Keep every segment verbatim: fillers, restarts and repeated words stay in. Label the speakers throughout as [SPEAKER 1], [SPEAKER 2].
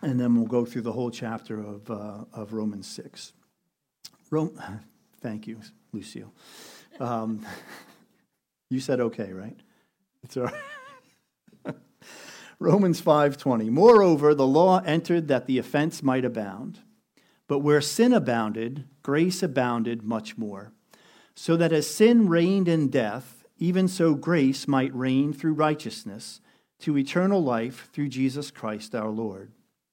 [SPEAKER 1] and then we'll go through the whole chapter of uh, of Romans six. Rome, thank you, Lucille. Um, you said okay, right? It's all right. Romans five twenty. Moreover, the law entered that the offense might abound. But where sin abounded, grace abounded much more. So that as sin reigned in death, even so grace might reign through righteousness to eternal life through Jesus Christ our Lord.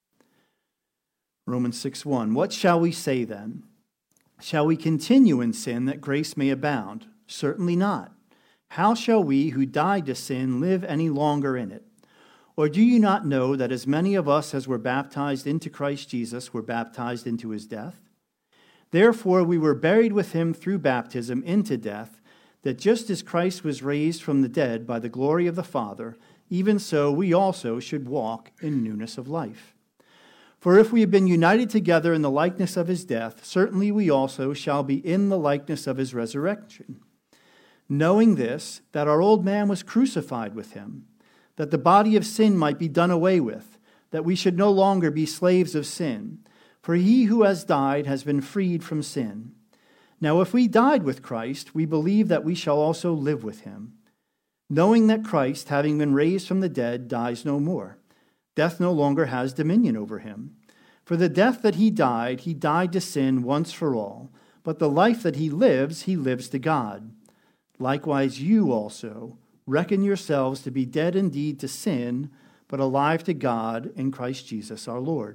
[SPEAKER 1] Romans six one. What shall we say then? Shall we continue in sin that grace may abound? Certainly not. How shall we who died to sin live any longer in it? Or do you not know that as many of us as were baptized into Christ Jesus were baptized into his death? Therefore we were buried with him through baptism into death, that just as Christ was raised from the dead by the glory of the Father, even so we also should walk in newness of life. For if we have been united together in the likeness of his death, certainly we also shall be in the likeness of his resurrection. Knowing this, that our old man was crucified with him, that the body of sin might be done away with, that we should no longer be slaves of sin. For he who has died has been freed from sin. Now if we died with Christ, we believe that we shall also live with him, knowing that Christ, having been raised from the dead, dies no more. Death no longer has dominion over him. For the death that he died, he died to sin once for all, but the life that he lives, he lives to God. Likewise you also, reckon yourselves to be dead indeed to sin, but alive to God in Christ Jesus our Lord.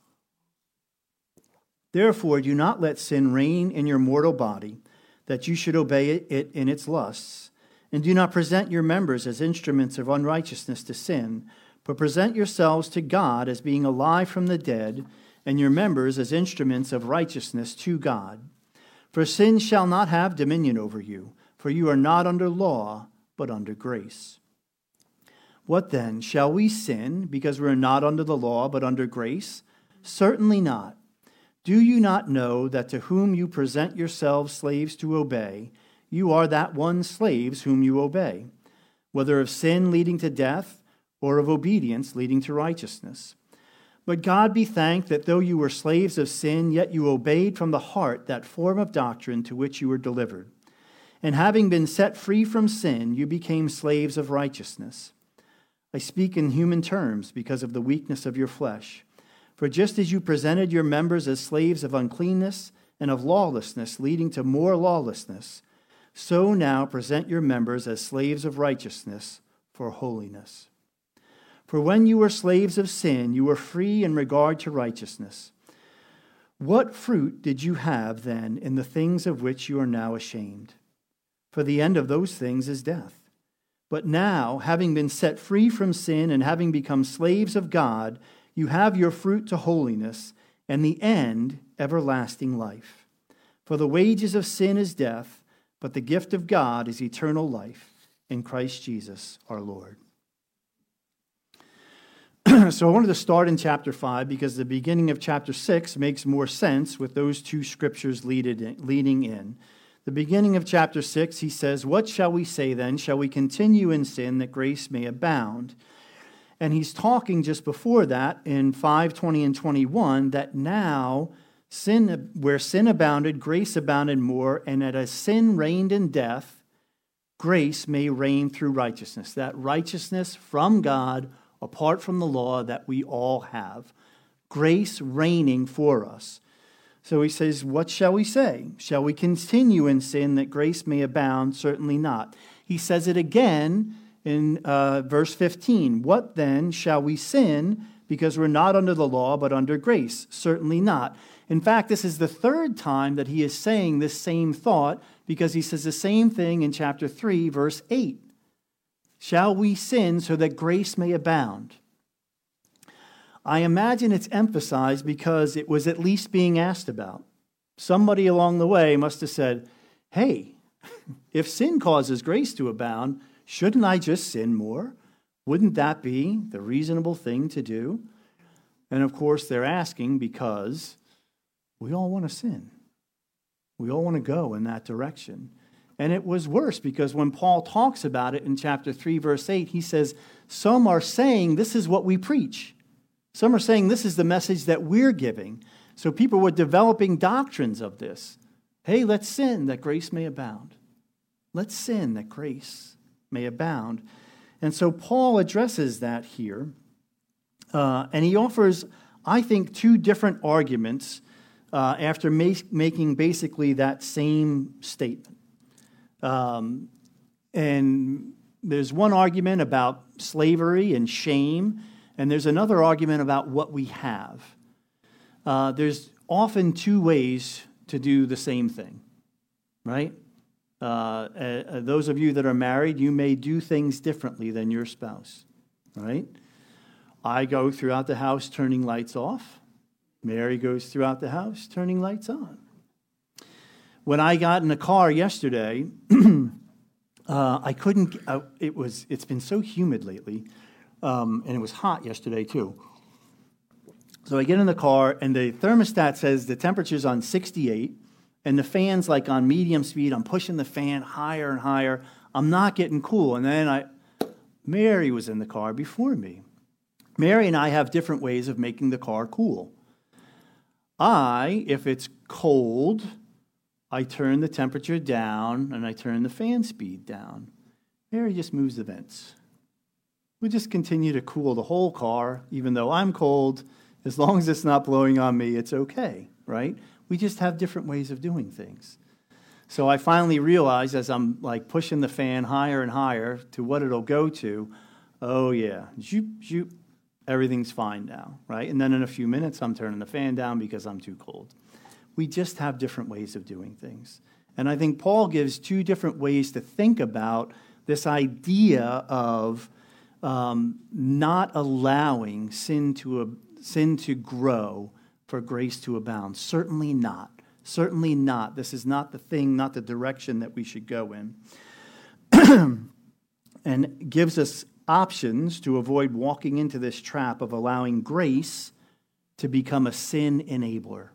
[SPEAKER 1] Therefore, do not let sin reign in your mortal body, that you should obey it in its lusts. And do not present your members as instruments of unrighteousness to sin, but present yourselves to God as being alive from the dead, and your members as instruments of righteousness to God. For sin shall not have dominion over you, for you are not under law, but under grace. What then? Shall we sin because we are not under the law, but under grace? Certainly not. Do you not know that to whom you present yourselves slaves to obey, you are that one slaves whom you obey, whether of sin leading to death or of obedience leading to righteousness? But God be thanked that though you were slaves of sin, yet you obeyed from the heart that form of doctrine to which you were delivered. And having been set free from sin, you became slaves of righteousness. I speak in human terms because of the weakness of your flesh. For just as you presented your members as slaves of uncleanness and of lawlessness, leading to more lawlessness, so now present your members as slaves of righteousness for holiness. For when you were slaves of sin, you were free in regard to righteousness. What fruit did you have then in the things of which you are now ashamed? For the end of those things is death. But now, having been set free from sin and having become slaves of God, you have your fruit to holiness, and the end, everlasting life. For the wages of sin is death, but the gift of God is eternal life in Christ Jesus our Lord. So I wanted to start in chapter five because the beginning of chapter six makes more sense with those two scriptures leading in. The beginning of chapter six, he says, what shall we say then? Shall we continue in sin that grace may abound? And he's talking just before that in five twenty and twenty-one that now sin, where sin abounded, grace abounded more, and that as sin reigned in death, grace may reign through righteousness. That righteousness from God, apart from the law, that we all have. Grace reigning for us. So he says, what shall we say? Shall we continue in sin that grace may abound? Certainly not. He says it again in uh, verse fifteen. What then? Shall we sin because we're not under the law but under grace? Certainly not. In fact, this is the third time that he is saying this same thought, because he says the same thing in chapter three, verse eight. Shall we sin so that grace may abound? I imagine it's emphasized because it was at least being asked about. Somebody along the way must have said, hey, if sin causes grace to abound, shouldn't I just sin more? Wouldn't that be the reasonable thing to do? And of course, they're asking because we all want to sin. We all want to go in that direction. And it was worse because when Paul talks about it in chapter three, verse eight, he says, some are saying this is what we preach. Some are saying this is the message that we're giving. So people were developing doctrines of this. Hey, let's sin that grace may abound. Let's sin that grace may abound. And so Paul addresses that here. Uh, and he offers, I think, two different arguments uh, after ma- making basically that same statement. Um, and there's one argument about slavery and shame, and there's another argument about what we have. Uh, there's often two ways to do the same thing, right? Uh, uh, those of you that are married, you may do things differently than your spouse, right? I go throughout the house turning lights off. Mary goes throughout the house turning lights on. When I got in the car yesterday, uh, I couldn't, uh, it was, it's been so humid lately, um, and it was hot yesterday too. So I get in the car, and the thermostat says the temperature's on sixty-eight, and the fan's like on medium speed. I'm pushing the fan higher and higher. I'm not getting cool. And then I, Mary was in the car before me. Mary and I have different ways of making the car cool. I, if it's cold, I turn the temperature down, and I turn the fan speed down. Mary just moves the vents. We just continue to cool the whole car, even though I'm cold. As long as it's not blowing on me, it's okay, right? We just have different ways of doing things. So I finally realized as I'm like pushing the fan higher and higher to what it'll go to, oh yeah, zoop, zoop, everything's fine now, right? And then in a few minutes, I'm turning the fan down because I'm too cold. We just have different ways of doing things. And I think Paul gives two different ways to think about this idea of um, not allowing sin to a sin to grow for grace to abound. Certainly not. Certainly not. This is not the thing, not the direction that we should go in. And gives us options to avoid walking into this trap of allowing grace to become a sin enabler.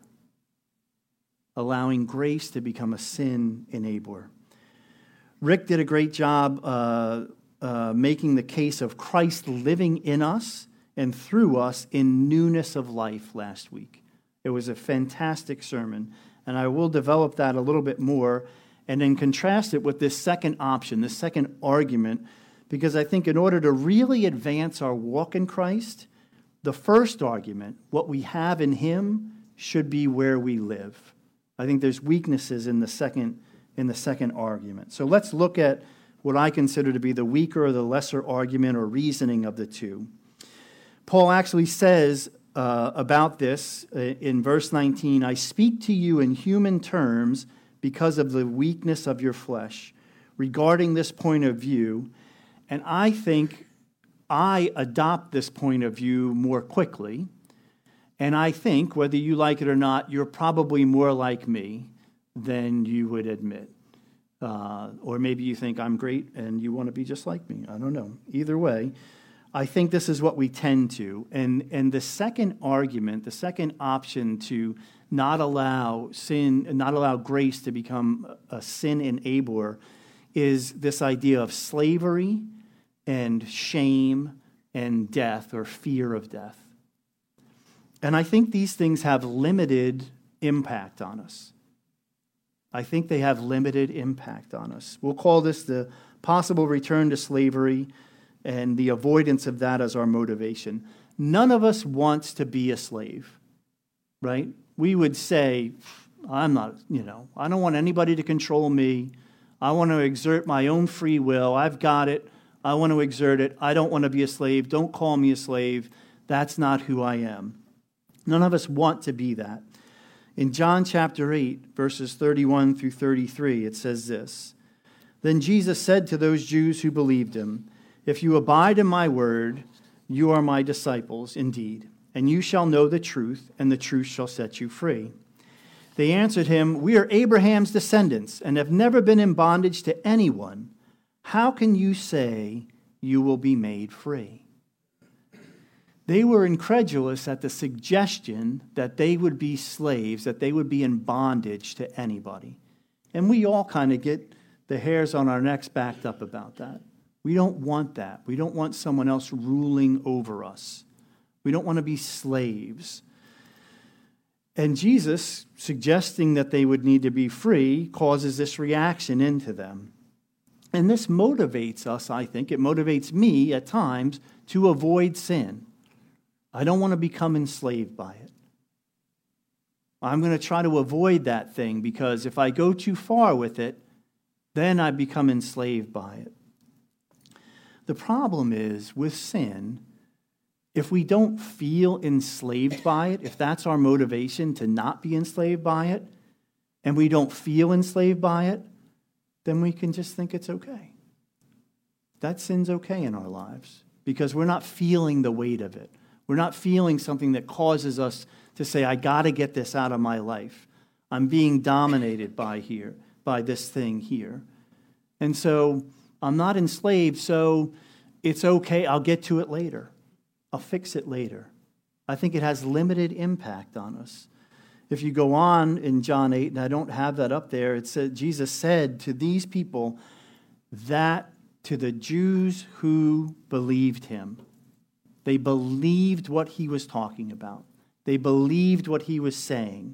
[SPEAKER 1] Allowing grace to become a sin enabler. Rick did a great job uh, uh, making the case of Christ living in us and through us in newness of life last week. It was a fantastic sermon, and I will develop that a little bit more and then contrast it with this second option, this second argument, because I think in order to really advance our walk in Christ, the first argument, what we have in Him, should be where we live. I think there's weaknesses in the second, in the second argument. So let's look at what I consider to be the weaker or the lesser argument or reasoning of the two. Paul actually says uh, about this uh, in verse nineteen, I speak to you in human terms because of the weakness of your flesh. Regarding this point of view, and I think I adopt this point of view more quickly, and I think, whether you like it or not, you're probably more like me than you would admit. Uh, or maybe you think I'm great and you want to be just like me. I don't know. Either way, I think this is what we tend to. And, and the second argument, the second option to not allow sin, not allow grace to become a sin enabler is this idea of slavery and shame and death or fear of death. And I think these things have limited impact on us. I think they have limited impact on us. We'll call this the possible return to slavery and the avoidance of that as our motivation. None of us wants to be a slave, right? We would say, I'm not, you know, I don't want anybody to control me. I want to exert my own free will. I've got it. I want to exert it. I don't want to be a slave. Don't call me a slave. That's not who I am. None of us want to be that. In John chapter eight, verses thirty-one through thirty-three, it says this, Then Jesus said to those Jews who believed him, If you abide in my word, you are my disciples indeed, and you shall know the truth, and the truth shall set you free. They answered him, We are Abraham's descendants, and have never been in bondage to anyone. How can you say you will be made free? They were incredulous at the suggestion that they would be slaves, that they would be in bondage to anybody. And we all kind of get the hairs on our necks backed up about that. We don't want that. We don't want someone else ruling over us. We We don't want to be slaves. And Jesus, suggesting that they would need to be free, causes this reaction into them. And this motivates us, I think. It motivates me at times to avoid sin. I don't want to become enslaved by it. I'm going to try to avoid that thing because if I go too far with it, then I become enslaved by it. The problem is with sin, if we don't feel enslaved by it, if that's our motivation to not be enslaved by it, and we don't feel enslaved by it, then we can just think it's okay. That sin's okay in our lives because we're not feeling the weight of it. We're not feeling something that causes us to say, I got to get this out of my life. I'm being dominated by here, by this thing here. And so I'm not enslaved, so it's okay. I'll get to it later. I'll fix it later. I think it has limited impact on us. If you go on in John eight, and I don't have that up there, it said Jesus said to these people that to the Jews who believed him, they believed what he was talking about. They believed what he was saying.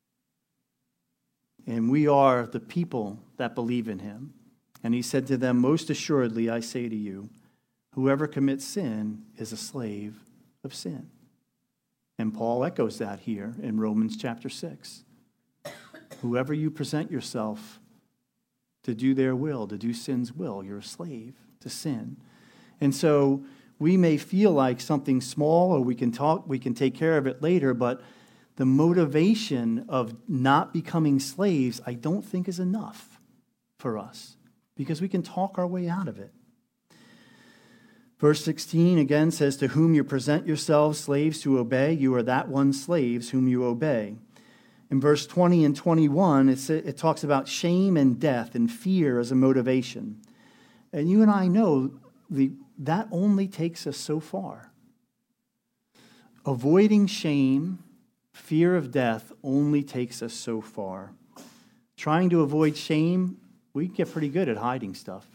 [SPEAKER 1] And we are the people that believe in him. And he said to them, most assuredly, I say to you, whoever commits sin is a slave of sin. And Paul echoes that here in Romans chapter six. Whoever you present yourself to do their will, to do sin's will, you're a slave to sin. And so we may feel like something small or we can talk, we can take care of it later, but the motivation of not becoming slaves, I don't think is enough for us because we can talk our way out of it. Verse sixteen again says, to whom you present yourselves slaves to obey, you are that one slaves whom you obey. In verse twenty and twenty-one, it's, it talks about shame and death and fear as a motivation. And you and I know the, that only takes us so far. Avoiding shame, fear of death only takes us so far. Trying to avoid shame, we get pretty good at hiding stuff.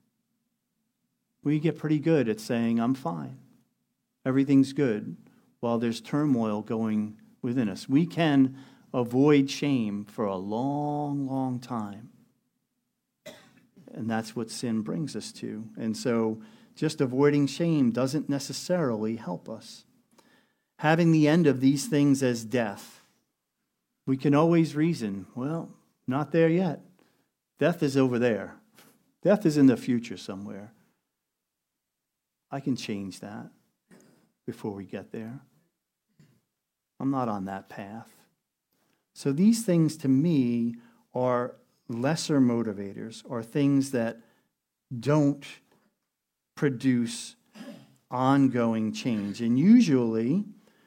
[SPEAKER 1] We get pretty good at saying, I'm fine. Everything's good, while there's turmoil going within us. We can avoid shame for a long, long time. And that's what sin brings us to. And so just avoiding shame doesn't necessarily help us. Having the end of these things as death, we can always reason, well, not there yet. Death is over there. Death is in the future somewhere. I can change that before we get there. I'm not on that path. So these things to me are lesser motivators, or things that don't produce ongoing change. And usually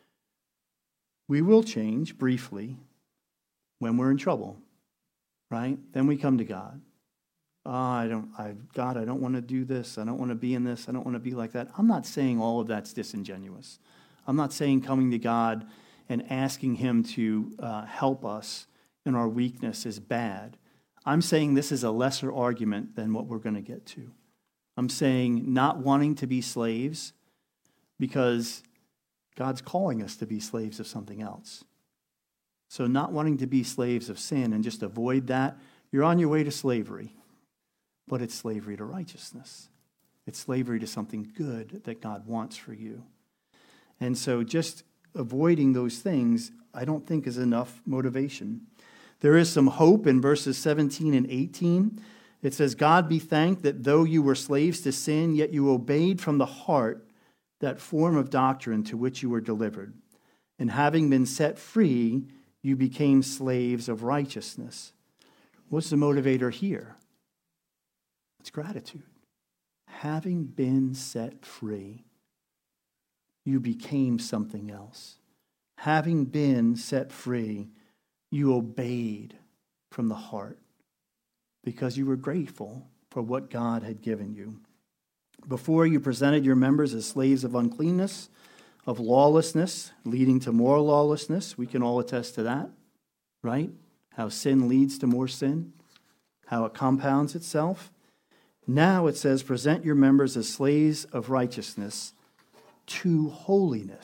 [SPEAKER 1] we will change briefly when we're in trouble, right? Then we come to God. Oh, I don't, I, God, I don't want to do this. I don't want to be in this. I don't want to be like that. I'm not saying all of that's disingenuous. I'm not saying coming to God and asking him to uh, help us in our weakness is bad. I'm saying this is a lesser argument than what we're going to get to. I'm saying not wanting to be slaves because God's calling us to be slaves of something else. So not wanting to be slaves of sin and just avoid that, you're on your way to slavery. But it's slavery to righteousness. It's slavery to something good that God wants for you. And so just avoiding those things, I don't think is enough motivation. There is some hope in verses seventeen and eighteen. It says, God be thanked that though you were slaves to sin, yet you obeyed from the heart that form of doctrine to which you were delivered. And having been set free, you became slaves of righteousness. What's the motivator here? It's gratitude. Having been set free, you became something else. Having been set free, you obeyed from the heart because you were grateful for what God had given you. Before you presented your members as slaves of uncleanness, of lawlessness, leading to more lawlessness. We can all attest to that, right? How sin leads to more sin, how it compounds itself. Now it says, present your members as slaves of righteousness to holiness.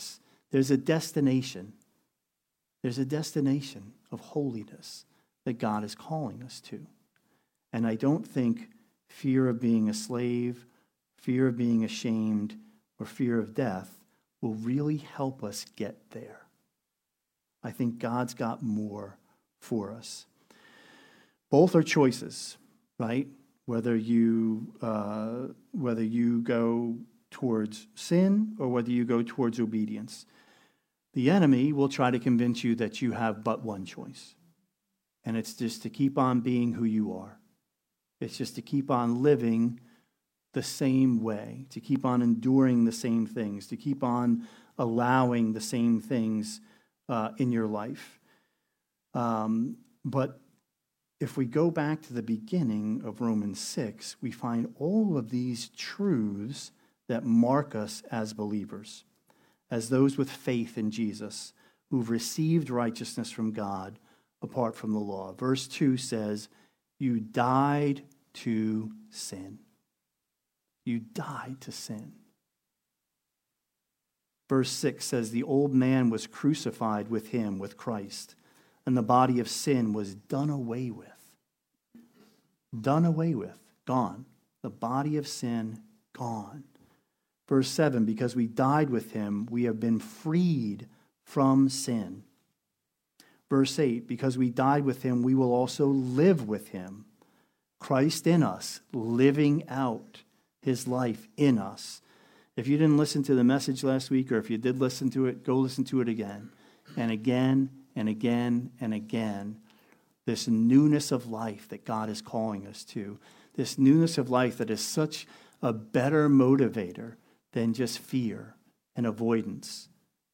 [SPEAKER 1] There's a destination. There's a destination of holiness that God is calling us to. And I don't think fear of being a slave, fear of being ashamed, or fear of death will really help us get there. I think God's got more for us. Both are choices, right? Whether you uh, whether you go towards sin or whether you go towards obedience. The enemy will try to convince you that you have but one choice. And it's just to keep on being who you are. It's just to keep on living the same way, to keep on enduring the same things, to keep on allowing the same things uh, in your life. Um, but if we go back to the beginning of Romans six, we find all of these truths that mark us as believers, as those with faith in Jesus, who've received righteousness from God apart from the law. Verse two says, you died to sin. You died to sin. Verse six says, the old man was crucified with him, with Christ, and the body of sin was done away with. Done away with. Gone. The body of sin, gone. Verse seven, because we died with him, we have been freed from sin. Verse eight, because we died with him, we will also live with him. Christ in us, living out his life in us. If you didn't listen to the message last week, or if you did listen to it, go listen to it again. And again, and again, and again. This newness of life that God is calling us to. This newness of life that is such a better motivator than just fear and avoidance.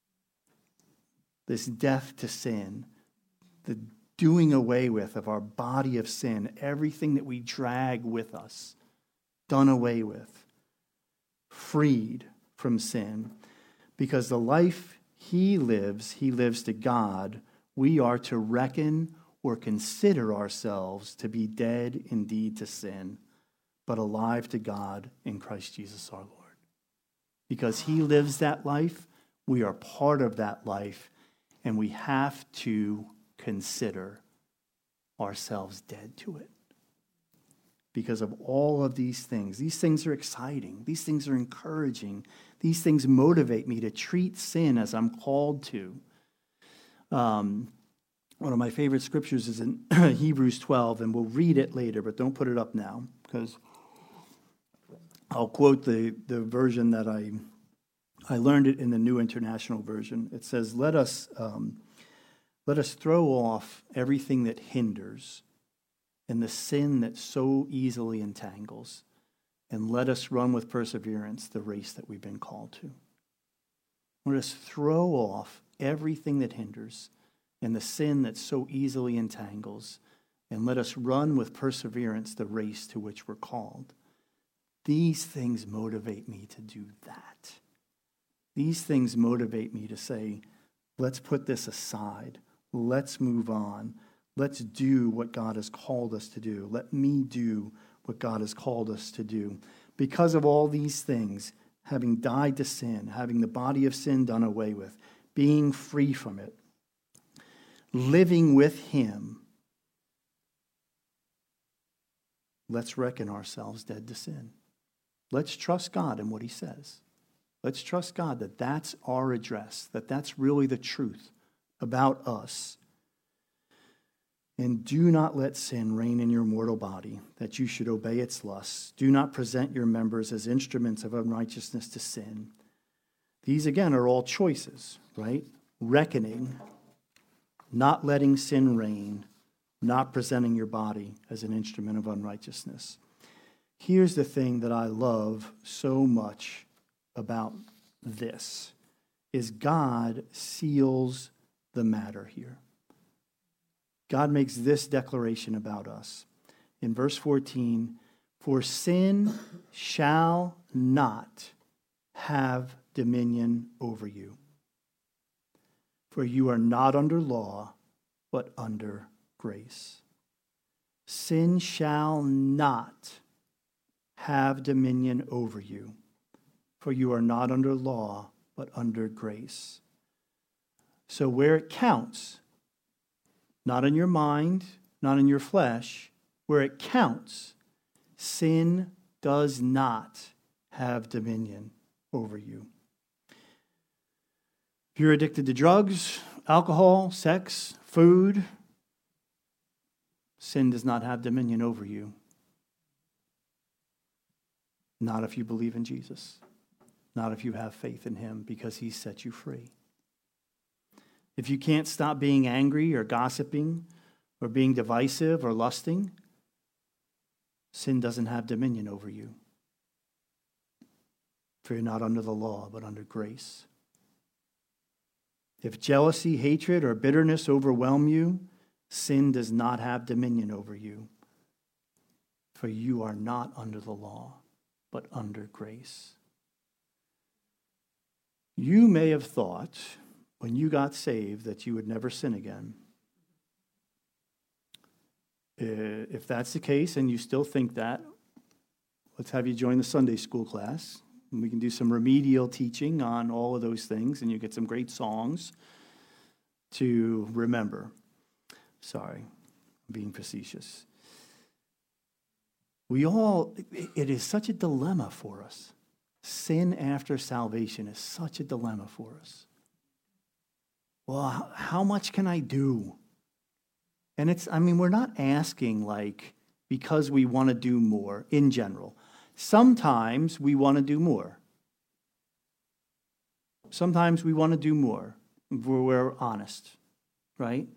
[SPEAKER 1] This death to sin, the doing away with of our body of sin, everything that we drag with us, done away with, freed from sin. Because the life he lives, he lives to God, we are to reckon or consider ourselves to be dead indeed to sin, but alive to God in Christ Jesus our Lord. Because he lives that life, we are part of that life, and we have to consider ourselves dead to it. Because of all of these things. These things are exciting. These things are encouraging. These things motivate me to treat sin as I'm called to. Um, one of my favorite scriptures is in Hebrews twelve, and we'll read it later, but don't put it up now, because I'll quote the, the version that I I learned it in the New International Version. It says, let us um, let us throw off everything that hinders and the sin that so easily entangles, and let us run with perseverance the race that we've been called to. Let us throw off everything that hinders and the sin that so easily entangles, and let us run with perseverance the race to which we're called. These things motivate me to do that. These things motivate me to say, let's put this aside. Let's move on. Let's do what God has called us to do. Let me do what God has called us to do. Because of all these things, having died to sin, having the body of sin done away with, being free from it, living with him, let's reckon ourselves dead to sin. Let's trust God in what he says. Let's trust God that that's our address, that that's really the truth about us. And do not let sin reign in your mortal body, that you should obey its lusts. Do not present your members as instruments of unrighteousness to sin. These, again, are all choices, right? Reckoning, not letting sin reign, not presenting your body as an instrument of unrighteousness. Here's the thing that I love so much about this, is God seals the matter here. God makes this declaration about us. In verse fourteen, for sin shall not have dominion over you. For you are not under law, but under grace. Sin shall not have dominion over you. For you are not under law, but under grace. So where it counts, not in your mind, not in your flesh, where it counts, sin does not have dominion over you. If you're addicted to drugs, alcohol, sex, food, sin does not have dominion over you. Not if you believe in Jesus. Not if you have faith in him, because he set you free. If you can't stop being angry or gossiping or being divisive or lusting, sin doesn't have dominion over you. For you're not under the law, but under grace. If jealousy, hatred, or bitterness overwhelm you, sin does not have dominion over you. For you are not under the law, but under grace. You may have thought when you got saved that you would never sin again. If that's the case and you still think that, let's have you join the Sunday school class. And we can do some remedial teaching on all of those things, and you get some great songs to remember. Sorry, I'm being facetious. We all, it is such a dilemma for us. Sin after salvation is such a dilemma for us. Well, how much can I do? And it's, I mean, we're not asking like because we want to do more in general. Sometimes we want to do more. Sometimes we want to do more if we're honest, right?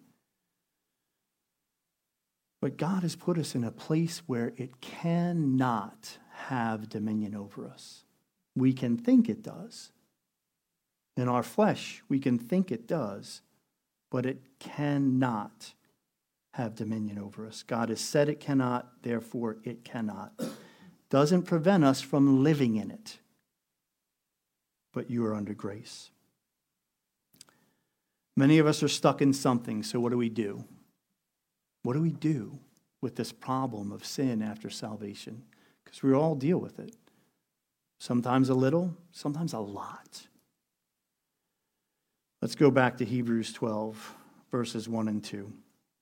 [SPEAKER 1] But God has put us in a place where it cannot have dominion over us. We can think it does. In our flesh, we can think it does, but it cannot have dominion over us. God has said it cannot, therefore it cannot. Doesn't prevent us from living in it, but you are under grace. Many of us are stuck in something, so what do we do? What do we do with this problem of sin after salvation? Because we all deal with it. Sometimes a little, sometimes a lot. Let's go back to Hebrews twelve, verses one and two.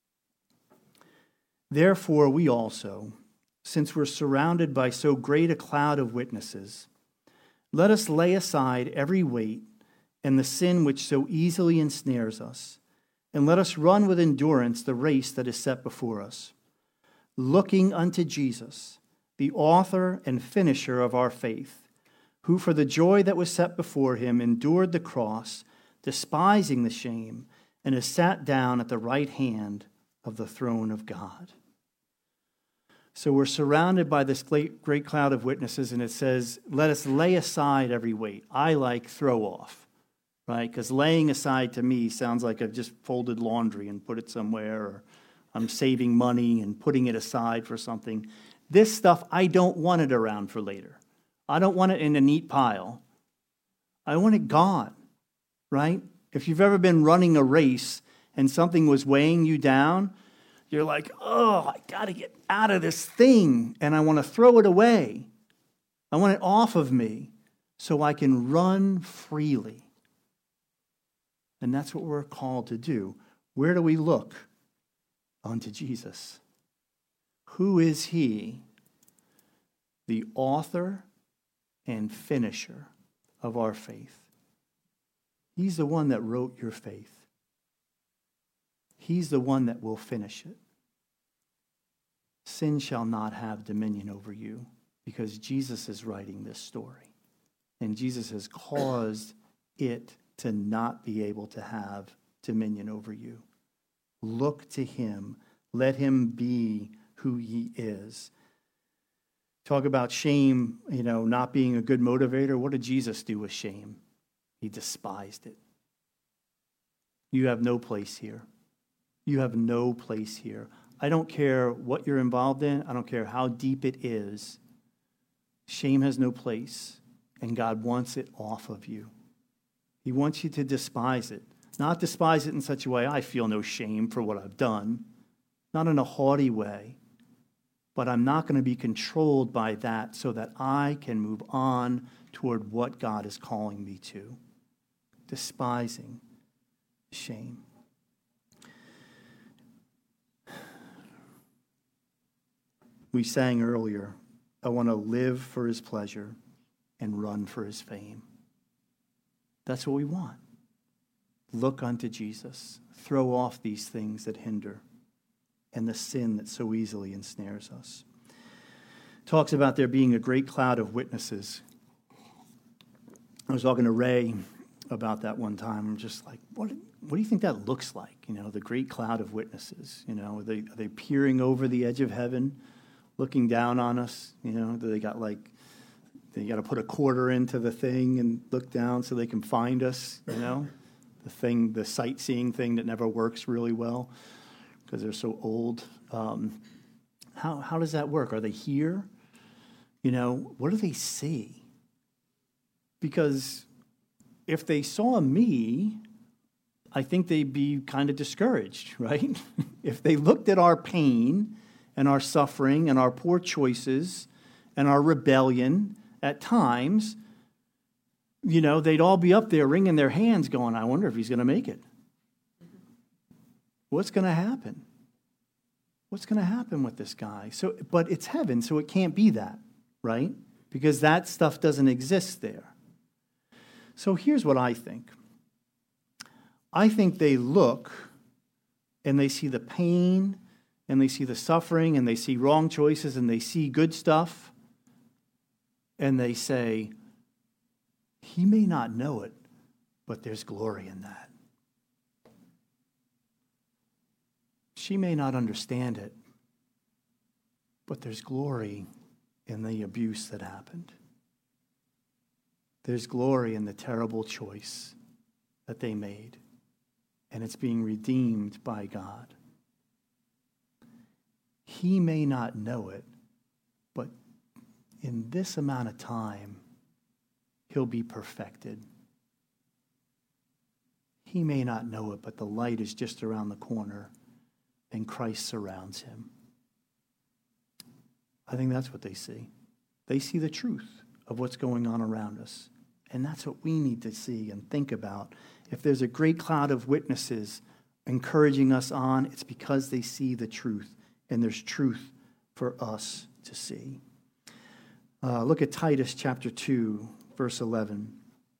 [SPEAKER 1] Therefore, we also, since we're surrounded by so great a cloud of witnesses, let us lay aside every weight and the sin which so easily ensnares us, and let us run with endurance the race that is set before us, looking unto Jesus, the author and finisher of our faith, who for the joy that was set before him endured the cross, despising the shame, and is sat down at the right hand of the throne of God. So we're surrounded by this great, great cloud of witnesses, and it says, let us lay aside every weight. I like throw off, right? Because laying aside to me sounds like I've just folded laundry and put it somewhere, or I'm saving money and putting it aside for something. This stuff, I don't want it around for later. I don't want it in a neat pile. I want it gone, right? If you've ever been running a race and something was weighing you down, you're like, oh, I got to get out of this thing, and I want to throw it away. I want it off of me so I can run freely. And that's what we're called to do. Where do we look? Unto Jesus. Who is he? The author and finisher of our faith. He's the one that wrote your faith. He's the one that will finish it. Sin shall not have dominion over you because Jesus is writing this story. And Jesus has caused it to not be able to have dominion over you. Look to him. Let him be who he is. Talk about shame, you know, not being a good motivator. What did Jesus do with shame? He despised it. You have no place here. You have no place here. I don't care what you're involved in. I don't care how deep it is. Shame has no place, and God wants it off of you. He wants you to despise it. Not despise it in such a way, I feel no shame for what I've done. Not in a haughty way. But I'm not going to be controlled by that so that I can move on toward what God is calling me to. Despising. shame. We sang earlier, I want to live for his pleasure and run for his fame. That's what we want. Look unto Jesus. Throw off these things that hinder and the sin that so easily ensnares us. Talks about there being a great cloud of witnesses. I was talking to Ray about that one time. I'm just like, what, what do you think that looks like? You know, the great cloud of witnesses. You know, are they, are they peering over the edge of heaven, looking down on us? You know, do they got like, they got to put a quarter into the thing and look down so they can find us, you know? The thing, the sightseeing thing that never works really well because they're so old. Um, how how does that work? Are they here? You know, what do they see? Because if they saw me, I think they'd be kind of discouraged, right? If they looked at our pain and our suffering and our poor choices and our rebellion at times, you know, they'd all be up there wringing their hands going, I wonder if he's going to make it. What's going to happen? What's going to happen with this guy? So, but it's heaven, so it can't be that, right? Because that stuff doesn't exist there. So here's what I think. I think they look and they see the pain and they see the suffering and they see wrong choices and they see good stuff and they say, he may not know it, but there's glory in that. She may not understand it, but there's glory in the abuse that happened. There's glory in the terrible choice that they made, and it's being redeemed by God. He may not know it, but in this amount of time, he'll be perfected. He may not know it, but the light is just around the corner, and Christ surrounds him. I think that's what they see. They see the truth of what's going on around us. And that's what we need to see and think about. If there's a great cloud of witnesses encouraging us on, it's because they see the truth, and there's truth for us to see. Uh, look at Titus chapter two, verse eleven.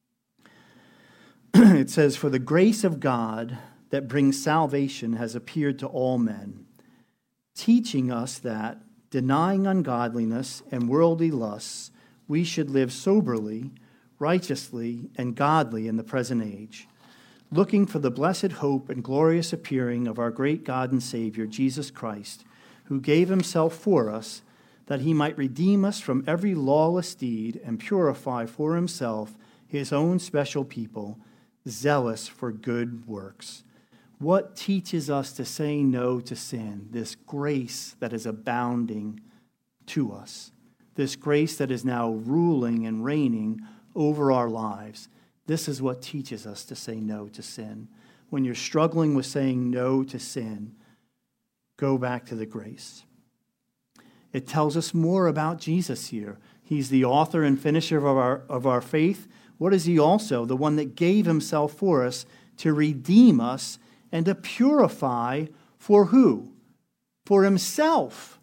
[SPEAKER 1] It says, for the grace of God that brings salvation has appeared to all men, teaching us that, denying ungodliness and worldly lusts, we should live soberly, righteously, and godly in the present age, looking for the blessed hope and glorious appearing of our great God and Savior, Jesus Christ, who gave himself for us, that he might redeem us from every lawless deed and purify for himself his own special people, zealous for good works. What teaches us to say no to sin? This grace that is abounding to us. This grace that is now ruling and reigning over our lives. This is what teaches us to say no to sin. When you're struggling with saying no to sin, go back to the grace. It tells us more about Jesus here. He's the author and finisher of our, of our faith. What is he also? The one that gave himself for us to redeem us and to purify for who? For himself.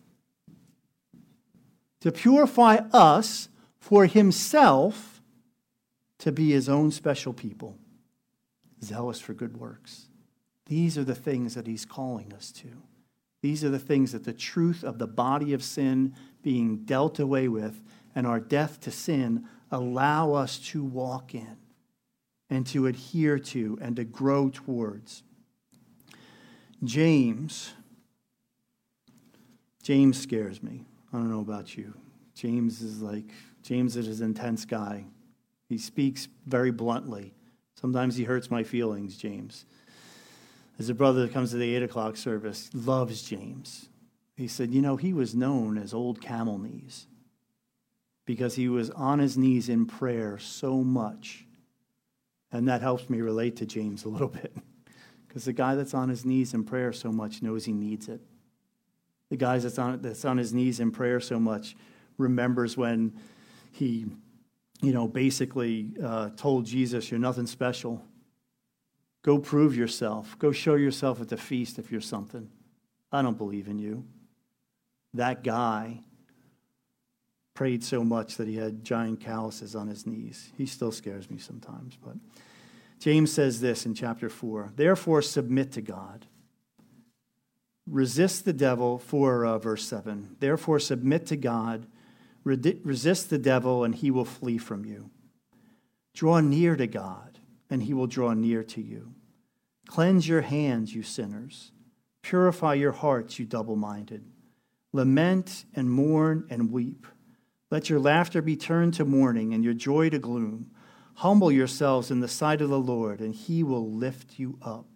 [SPEAKER 1] To purify us for himself, to be his own special people, zealous for good works. These are the things that he's calling us to. These are the things that the truth of the body of sin being dealt away with and our death to sin allow us to walk in and to adhere to and to grow towards. James, James scares me. I don't know about you. James is like, James is an intense guy. He speaks very bluntly. Sometimes he hurts my feelings, James. There's a brother that comes to the eight o'clock service, loves James. He said, you know, he was known as Old Camel Knees because he was on his knees in prayer so much. And that helps me relate to James a little bit because the guy that's on his knees in prayer so much knows he needs it. The guy that's on, that's on his knees in prayer so much remembers when he, you know, basically uh, told Jesus, you're nothing special. Go prove yourself. Go show yourself at the feast if you're something. I don't believe in you. That guy prayed so much that he had giant calluses on his knees. He still scares me sometimes. But James says this in chapter four. Therefore, submit to God. Resist the devil, for uh, verse seven. Therefore, submit to God. Resist the devil, and he will flee from you. Draw near to God, and he will draw near to you. Cleanse your hands, you sinners. Purify your hearts, you double-minded. Lament and mourn and weep. Let your laughter be turned to mourning and your joy to gloom. Humble yourselves in the sight of the Lord, and he will lift you up.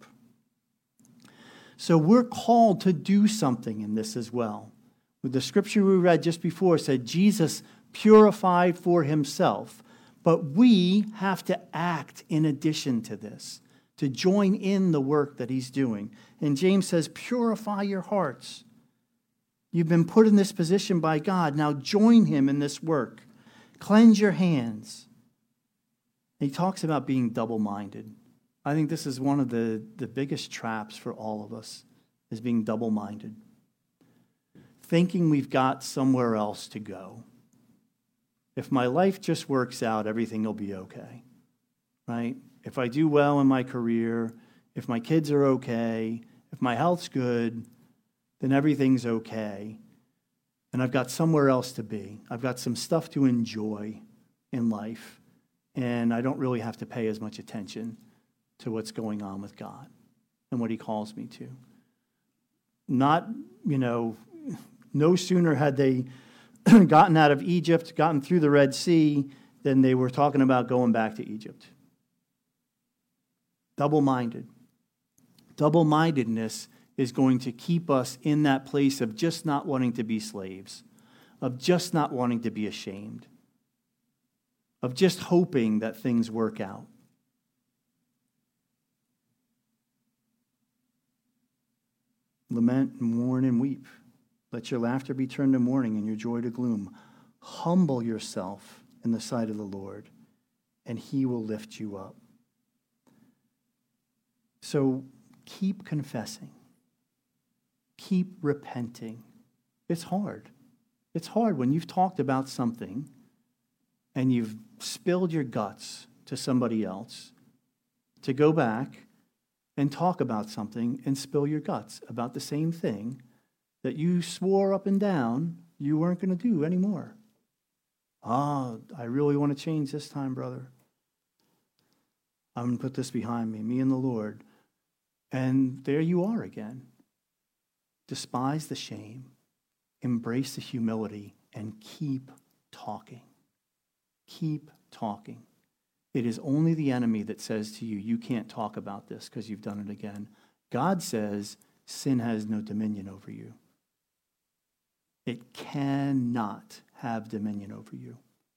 [SPEAKER 1] So we're called to do something in this as well. With the scripture we read just before said Jesus purified for himself, but we have to act in addition to this, to join in the work that he's doing. And James says, purify your hearts. You've been put in this position by God. Now join him in this work. Cleanse your hands. And he talks about being double-minded. I think this is one of the, the biggest traps for all of us, is being double-minded. Thinking we've got somewhere else to go. If my life just works out, everything will be okay, right? If I do well in my career, if my kids are okay, if my health's good, then everything's okay. And I've got somewhere else to be. I've got some stuff to enjoy in life, and I don't really have to pay as much attention to what's going on with God and what he calls me to. Not, you know, no sooner had they gotten out of Egypt, gotten through the Red Sea, than they were talking about going back to Egypt. Double-minded. Double-mindedness is going to keep us in that place of just not wanting to be slaves, of just not wanting to be ashamed, of just hoping that things work out. Lament, mourn, and weep. Let your laughter be turned to mourning and your joy to gloom. Humble yourself in the sight of the Lord, and he will lift you up. So keep confessing. Keep repenting. It's hard. It's hard when you've talked about something and you've spilled your guts to somebody else to go back and talk about something and spill your guts about the same thing that you swore up and down you weren't going to do anymore. Ah, I really want to change this time, brother. I'm going to put this behind me, me and the Lord. And there you are again. Despise the shame, embrace the humility, and keep talking. Keep talking. It is only the enemy that says to you, you can't talk about this because you've done it again. God says sin has no dominion over you. It cannot have dominion over you.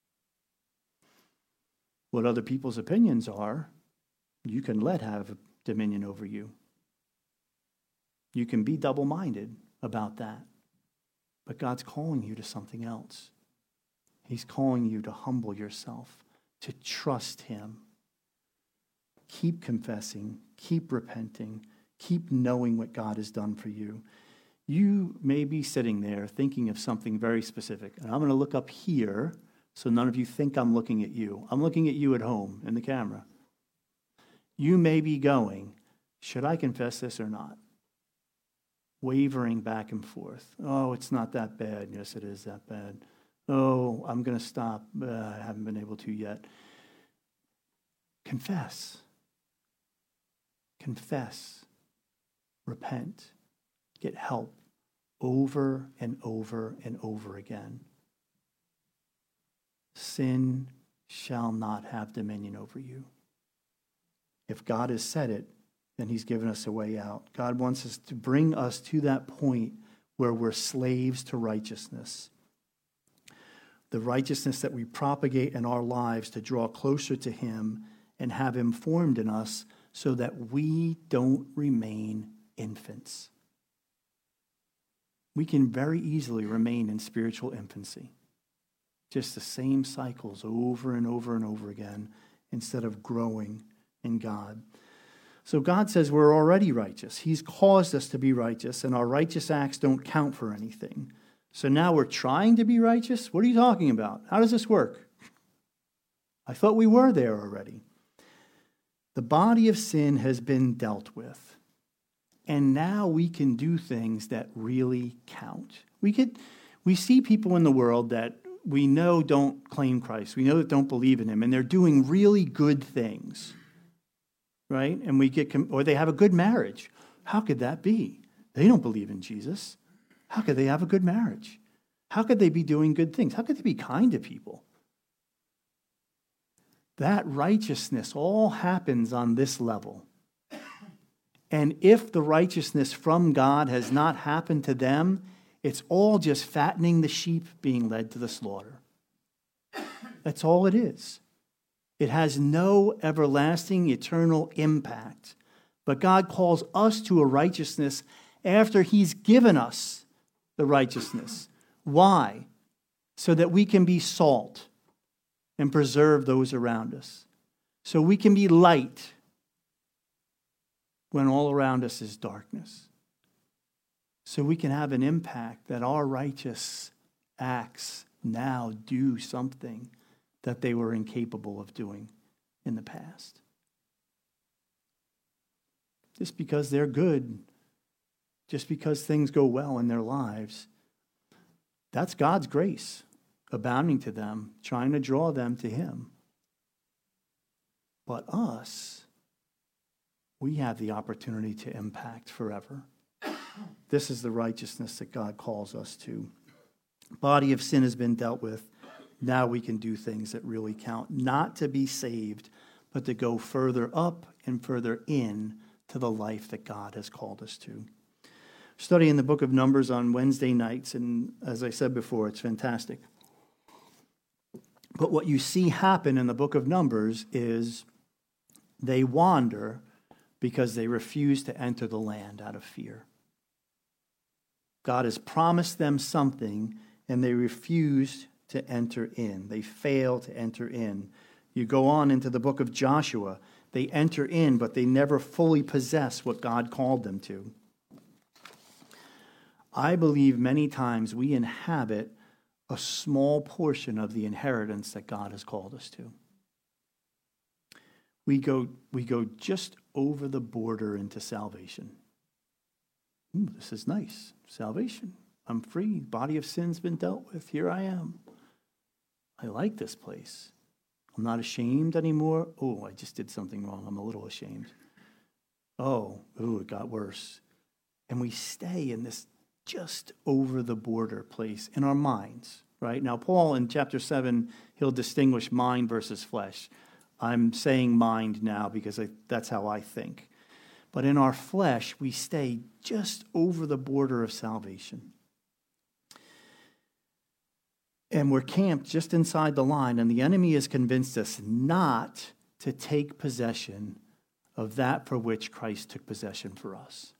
[SPEAKER 1] What other people's opinions are, you can let have dominion over you. You can be double-minded about that. But God's calling you to something else. He's calling you to humble yourself, to trust him. Keep confessing, keep repenting, keep knowing what God has done for you. You may be sitting there thinking of something very specific. And I'm going to look up here so none of you think I'm looking at you. I'm looking at you at home in the camera. You may be going, should I confess this or not? Wavering back and forth. Oh, it's not that bad. Yes, it is that bad. Oh, I'm going to stop. Uh, I haven't been able to yet. Confess. Confess. Repent. Get help over and over and over again. Sin shall not have dominion over you. If God has said it, then he's given us a way out. God wants us to bring us to that point where we're slaves to righteousness. The righteousness that we propagate in our lives to draw closer to him and have him formed in us so that we don't remain infants. We can very easily remain in spiritual infancy. Just the same cycles over and over and over again instead of growing in God. So God says we're already righteous. He's caused us to be righteous, and our righteous acts don't count for anything. So now we're trying to be righteous? What are you talking about? How does this work? I thought we were there already. The body of sin has been dealt with, and now we can do things that really count. We could, we see people in the world that we know don't claim Christ. We know that don't believe in him, and they're doing really good things. Right? And we get, or they have a good marriage. How could that be? They don't believe in Jesus. How could they have a good marriage? How could they be doing good things? How could they be kind to people? That righteousness all happens on this level. And if the righteousness from God has not happened to them, it's all just fattening the sheep being led to the slaughter. That's all it is. It has no everlasting, eternal impact. But God calls us to a righteousness after he's given us the righteousness. Why? So that we can be salt and preserve those around us. So we can be light when all around us is darkness. So we can have an impact that our righteous acts now do something that they were incapable of doing in the past. Just because they're good, just because things go well in their lives, that's God's grace abounding to them, trying to draw them to him. But us, we have the opportunity to impact forever. This is the righteousness that God calls us to. Body of sin has been dealt with. Now we can do things that really count, not to be saved, but to go further up and further in to the life that God has called us to. Studying the book of Numbers on Wednesday nights, and as I said before, it's fantastic. But what you see happen in the book of Numbers is they wander because they refuse to enter the land out of fear. God has promised them something, and they refuse to enter in. They fail to enter in. You go on into the book of Joshua. They enter in, but they never fully possess what God called them to. I believe many times we inhabit a small portion of the inheritance that God has called us to. We go, we go just over the border into salvation. Ooh, this is nice. Salvation. I'm free. Body of sin's been dealt with. Here I am. I like this place. I'm not ashamed anymore. Oh, I just did something wrong. I'm a little ashamed. Oh, ooh, it got worse. And we stay in this just over the border place in our minds, right? Now, Paul in chapter seven, he'll distinguish mind versus flesh. I'm saying mind now because I, that's how I think. But in our flesh, we stay just over the border of salvation. And we're camped just inside the line, and the enemy has convinced us not to take possession of that for which Christ took possession for us.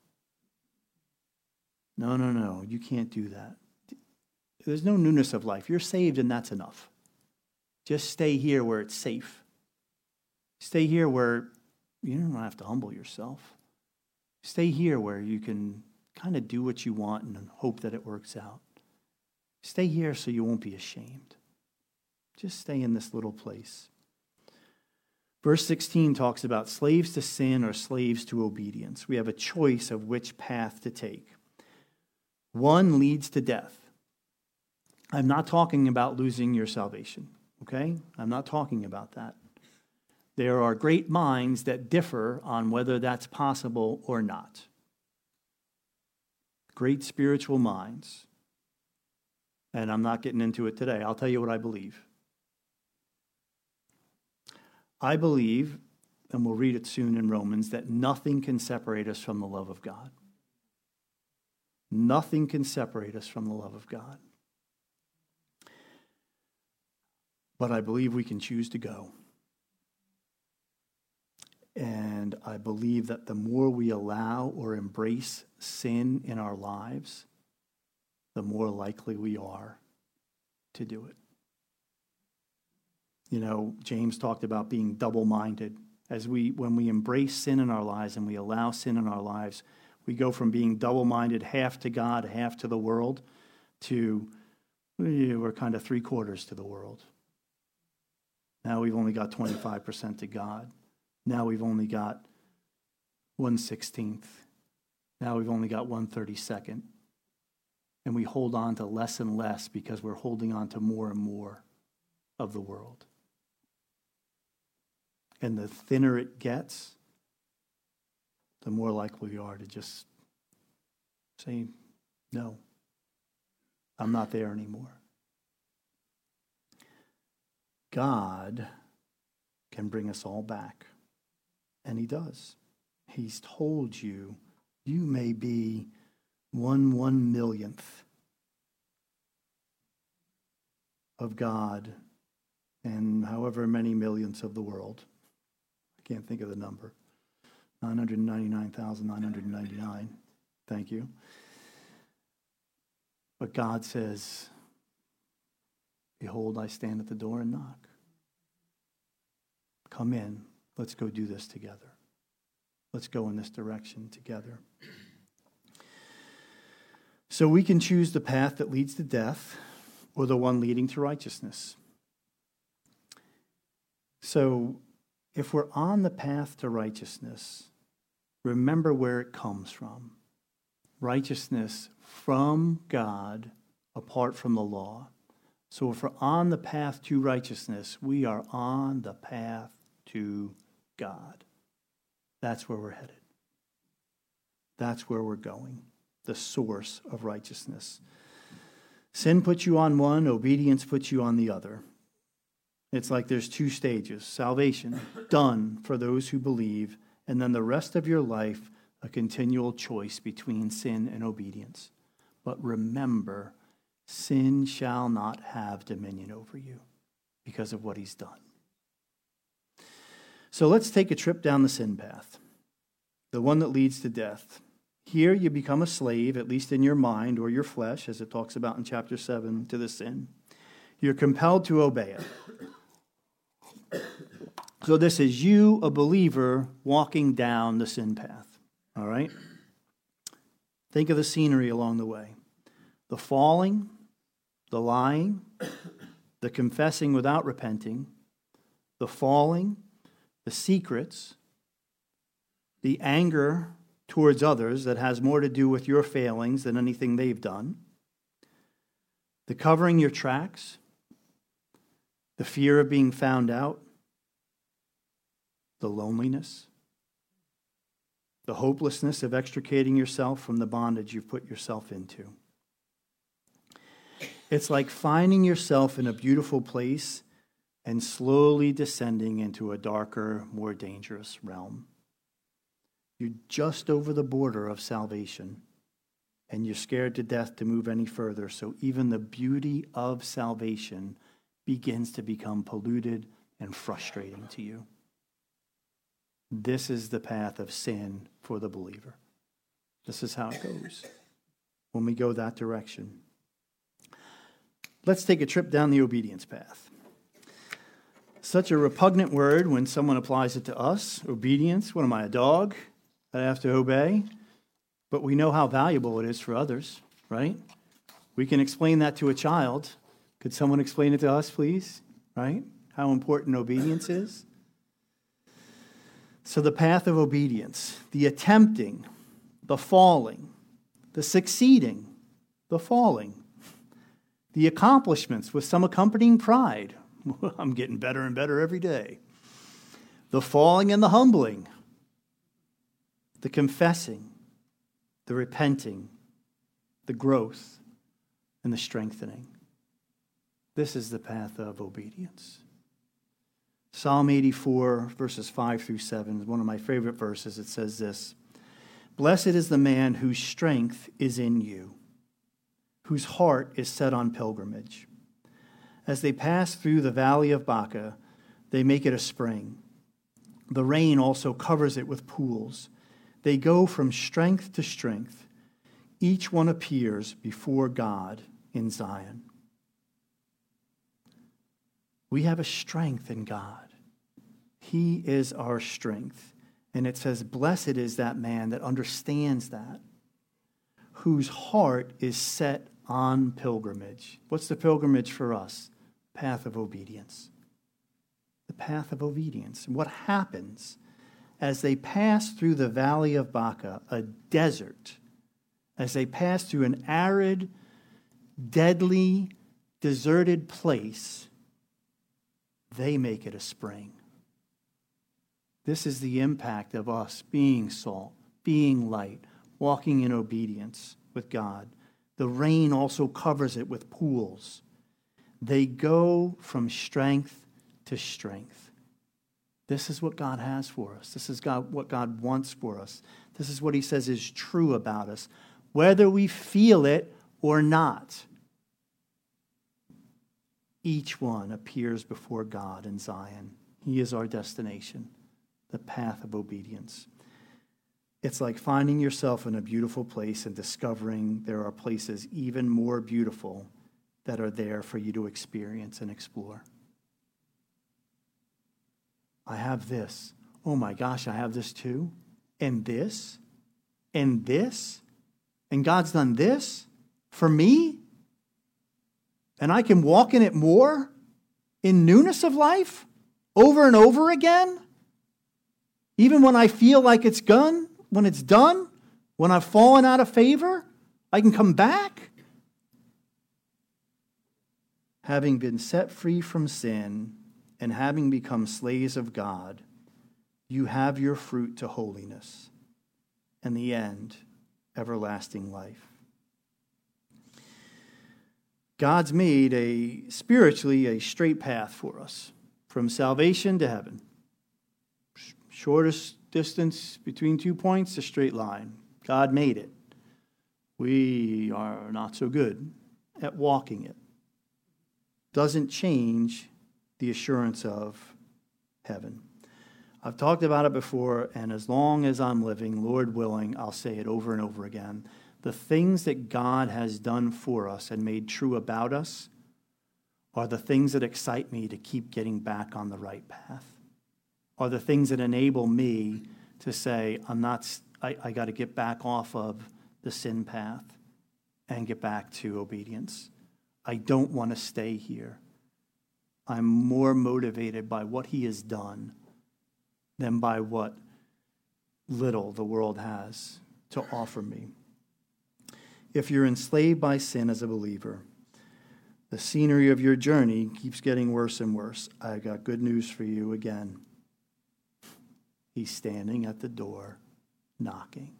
[SPEAKER 1] No, no, no, you can't do that. There's no newness of life. You're saved, and that's enough. Just stay here where it's safe. Stay here where you don't have to humble yourself. Stay here where you can kind of do what you want and hope that it works out. Stay here so you won't be ashamed. Just stay in this little place. Verse sixteen talks about slaves to sin or slaves to obedience. We have a choice of which path to take. One leads to death. I'm not talking about losing your salvation, okay? I'm not talking about that. There are great minds that differ on whether that's possible or not. Great spiritual minds. And I'm not getting into it today. I'll tell you what I believe. I believe, and we'll read it soon in Romans, that nothing can separate us from the love of God. Nothing can separate us from the love of God. But I believe we can choose to go. And I believe that the more we allow or embrace sin in our lives, the more likely we are to do it. You know, James talked about being double-minded. As we, when we embrace sin in our lives and we allow sin in our lives, we go from being double-minded, half to God, half to the world, to we're kind of three quarters to the world. Now we've only got twenty-five percent to God. Now we've only got one sixteenth. Now we've only got one thirty-second. And we hold on to less and less because we're holding on to more and more of the world. And the thinner it gets, the more likely we are to just say, no, I'm not there anymore. God can bring us all back. And he does. He's told you, you may be one one millionth of God and however many millions of the world. I can't think of the number. nine hundred ninety-nine thousand nine hundred ninety-nine. Thank you. But God says, behold, I stand at the door and knock. Come in. Let's go do this together. Let's go in this direction together. So we can choose the path that leads to death or the one leading to righteousness. So if we're on the path to righteousness, remember where it comes from. Righteousness from God apart from the law. So if we're on the path to righteousness, we are on the path to God. That's where we're headed. That's where we're going. The source of righteousness. Sin puts you on one, obedience puts you on the other. It's like there's two stages. Salvation, done for those who believe, and then the rest of your life, a continual choice between sin and obedience. But remember, sin shall not have dominion over you because of what he's done. So let's take a trip down the sin path, the one that leads to death. Here you become a slave, at least in your mind or your flesh, as it talks about in chapter seven, to the sin. You're compelled to obey it. So this is you, a believer, walking down the sin path. All right? Think of the scenery along the way. The falling, the lying, the confessing without repenting, the falling, the secrets, the anger towards others that has more to do with your failings than anything they've done, the covering your tracks, the fear of being found out, the loneliness, the hopelessness of extricating yourself from the bondage you've put yourself into. It's like finding yourself in a beautiful place and slowly descending into a darker, more dangerous realm. You're just over the border of salvation, and you're scared to death to move any further. So even the beauty of salvation begins to become polluted and frustrating to you. This is the path of sin for the believer. This is how it goes when we go that direction. Let's take a trip down the obedience path. Such a repugnant word when someone applies it to us. Obedience. What am I, a dog that I have to obey? But we know how valuable it is for others, right? We can explain that to a child. Could someone explain it to us, please? Right? How important obedience is? So the path of obedience, the attempting, the falling, the succeeding, the falling, the accomplishments with some accompanying pride. I'm getting better and better every day. The falling and the humbling, the confessing, the repenting, the growth, and the strengthening. This is the path of obedience. Psalm eighty-four, verses five through seven, is one of my favorite verses. It says this: Blessed is the man whose strength is in you, whose heart is set on pilgrimage. As they pass through the valley of Baca, they make it a spring. The rain also covers it with pools. They go from strength to strength. Each one appears before God in Zion. We have a strength in God. He is our strength. And it says, blessed is that man that understands that, whose heart is set on pilgrimage. What's the pilgrimage for us? Path of obedience. The path of obedience. And what happens as they pass through the valley of Baca, a desert, as they pass through an arid, deadly, deserted place, they make it a spring. This is the impact of us being salt, being light, walking in obedience with God. The rain also covers it with pools. They go from strength to strength. This is what God has for us. This is God, what God wants for us. This is what he says is true about us, whether we feel it or not. Each one appears before God in Zion. He is our destination, the path of obedience. It's like finding yourself in a beautiful place and discovering there are places even more beautiful that are there for you to experience and explore. I have this. Oh my gosh, I have this too. And this. And this. And God's done this for me. And I can walk in it more in newness of life over and over again. Even when I feel like it's done, when it's done, when I've fallen out of favor, I can come back. Having been set free from sin and having become slaves of God, you have your fruit to holiness, and the end, everlasting life. God's made a spiritually a straight path for us from salvation to heaven. Shortest distance between two points, a straight line. God made it. We are not so good at walking it. Doesn't change the assurance of heaven. I've talked about it before, and as long as I'm living, Lord willing, I'll say it over and over again. The things that God has done for us and made true about us are the things that excite me to keep getting back on the right path. Are the things that enable me to say, I'm not, I, I got to get back off of the sin path and get back to obedience. I don't want to stay here. I'm more motivated by what he has done than by what little the world has to offer me. If you're enslaved by sin as a believer, the scenery of your journey keeps getting worse and worse. I got good news for you again. He's standing at the door, knocking,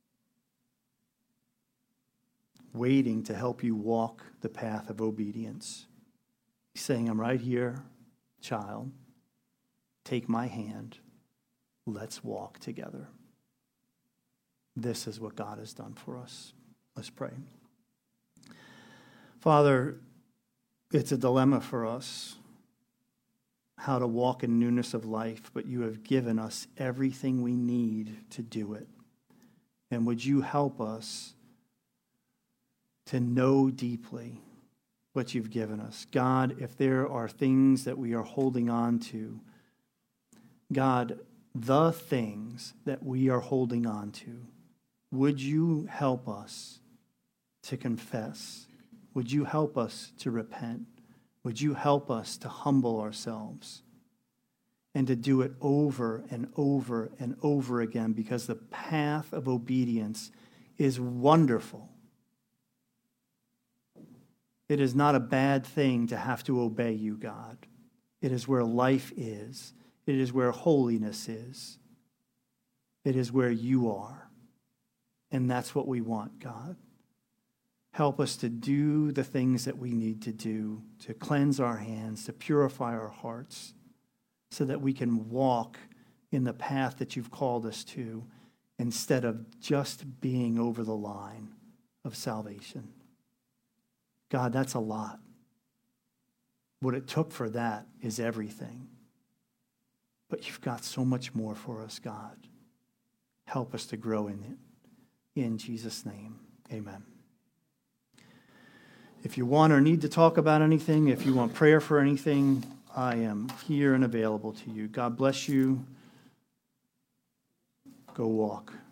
[SPEAKER 1] waiting to help you walk the path of obedience. He's saying, I'm right here, child. Take my hand. Let's walk together. This is what God has done for us. Let's pray. Father, it's a dilemma for us how to walk in newness of life, but you have given us everything we need to do it. And would you help us to know deeply what you've given us? God, if there are things that we are holding on to, God, the things that we are holding on to, would you help us to confess? Would you help us to repent? Would you help us to humble ourselves and to do it over and over and over again, because the path of obedience is wonderful. It is not a bad thing to have to obey you, God. It is where life is. It is where holiness is. It is where you are. And that's what we want, God. Help us to do the things that we need to do, to cleanse our hands, to purify our hearts, so that we can walk in the path that you've called us to, instead of just being over the line of salvation. God, that's a lot. What it took for that is everything. But you've got so much more for us, God. Help us to grow in it. In Jesus' name, amen. If you want or need to talk about anything, if you want prayer for anything, I am here and available to you. God bless you. Go walk.